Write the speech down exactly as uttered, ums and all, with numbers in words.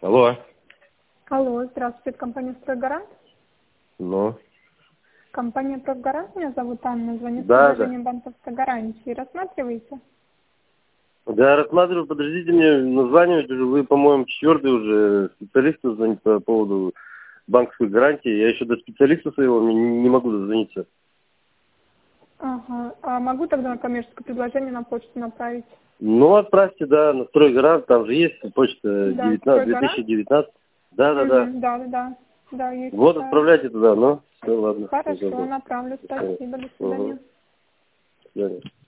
Алло. Алло, здравствуйте, это компания «Стройгарант». Ну, Компания «Профгарант», меня зовут Анна, звоню с да, предложением банковской гарантии. Рассматриваете? да, рассматриваю, подождите, мне названивать уже, вы, по-моему, четвертый уже специалист звонит по поводу банковской гарантии. Я еще до специалиста своего не, не могу дозвониться. Ага. А могу тогда на коммерческое предложение на почту направить? Ну, отправьте, да, на «Стройгарант», там же есть почта Да, девятнадцать, две тысячи «Стройгарант»? девятнадцать. Да, да, да. Угу, да, да, да. Да, есть Вот, такая. отправляйте туда, ну, все, ладно. Хорошо, Забыл. направлю. Спасибо, до Угу. свидания. До свидания.